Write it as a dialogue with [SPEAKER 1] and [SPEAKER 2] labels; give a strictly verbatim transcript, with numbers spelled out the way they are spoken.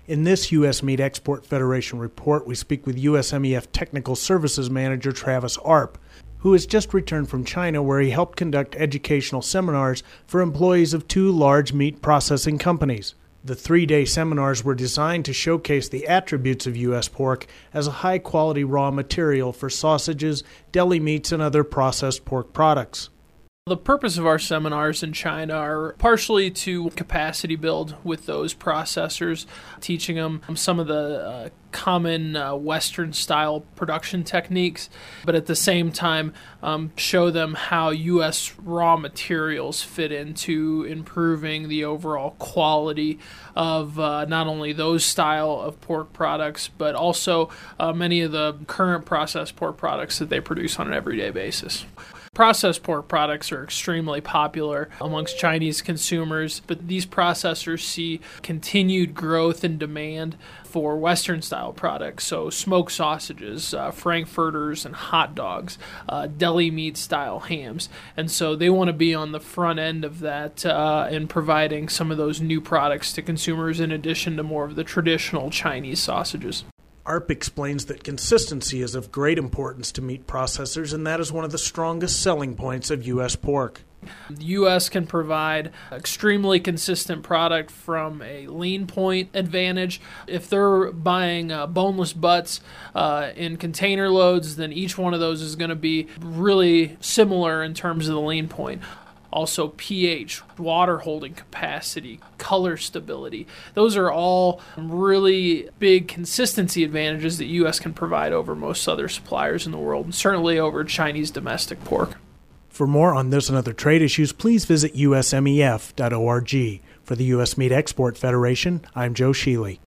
[SPEAKER 1] In this U S Meat Export Federation report, we speak with U S M E F Technical Services Manager Travis Arp, who has just returned from China, where he helped conduct educational seminars for employees of two large meat processing companies. The three-day seminars were designed to showcase the attributes of U S pork as a high-quality raw material for sausages, deli meats, and other processed pork products.
[SPEAKER 2] The purpose of our seminars in China are partially to capacity build with those processors, teaching them some of the uh, common uh, Western-style production techniques, but at the same time um, show them how U S raw materials fit into improving the overall quality of uh, not only those style of pork products, but also uh, many of the current processed pork products that they produce on an everyday basis. Processed pork products are extremely popular amongst Chinese consumers, but these processors see continued growth in demand for Western-style products, so smoked sausages, uh, frankfurters, and hot dogs, uh, deli meat-style hams. And so they want to be on the front end of that uh, in providing some of those new products to consumers in addition to more of the traditional Chinese sausages.
[SPEAKER 1] Arp explains that consistency is of great importance to meat processors, and that is one of the strongest selling points of U S pork.
[SPEAKER 2] The U S can provide extremely consistent product from a lean point advantage. If they're buying uh, boneless butts uh, in container loads, then each one of those is going to be really similar in terms of the lean point. Also pH, water holding capacity, color stability. Those are all really big consistency advantages that U S can provide over most other suppliers in the world, and certainly over Chinese domestic pork.
[SPEAKER 1] For more on this and other trade issues, please visit U S M E F dot org. For the U S Meat Export Federation, I'm Joe Sheely.